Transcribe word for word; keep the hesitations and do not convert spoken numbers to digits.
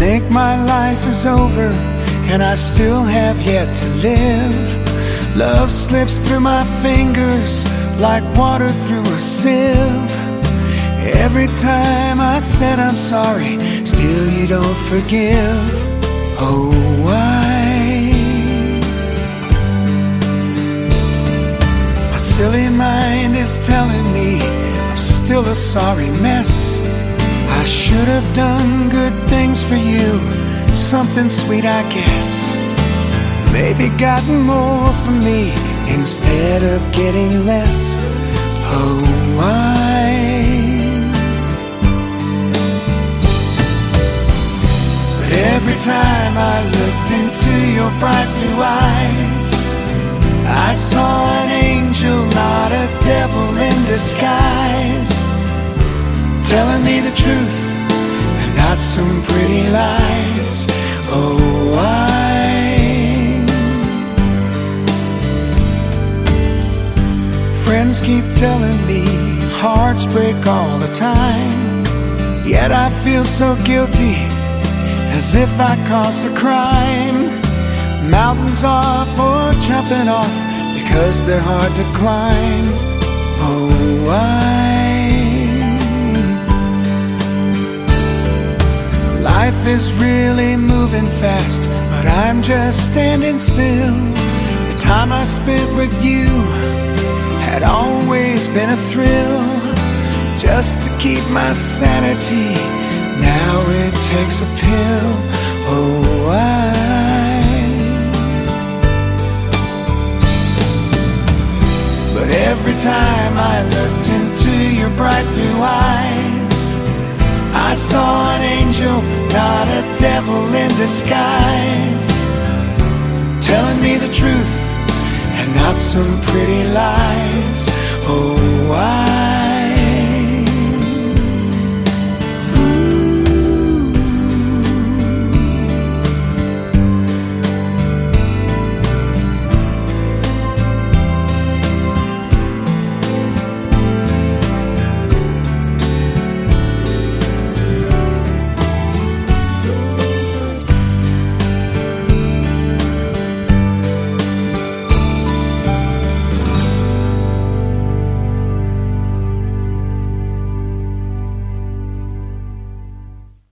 think my life is over and I still have yet to live. Love slips through my fingers like water through a sieve. Every time I said I'm sorry, still you don't forgive. Oh, why? My silly mind is telling me I'm still a sorry mess. I should have done good things for you, something sweet I guess. Maybe gotten more from me instead of getting less. Oh, why? But every time I looked into your bright blue eyes, I saw an angel, not a devil in disguise, telling me the truth and not some pretty lies. Oh, why? Friends keep telling me hearts break all the time, yet I feel so guilty, as if I caused a crime. Mountains are for jumping off because they're hard to climb. Oh, why? Life is really moving fast, but I'm just standing still. The time I spent with you had always been a thrill, just to keep my sanity. Now it takes a pill. Oh, why? But every time I looked into your bright blue eyes, I saw an angel, not a devil in disguise, telling me the truth and not some pretty lies. Oh, why?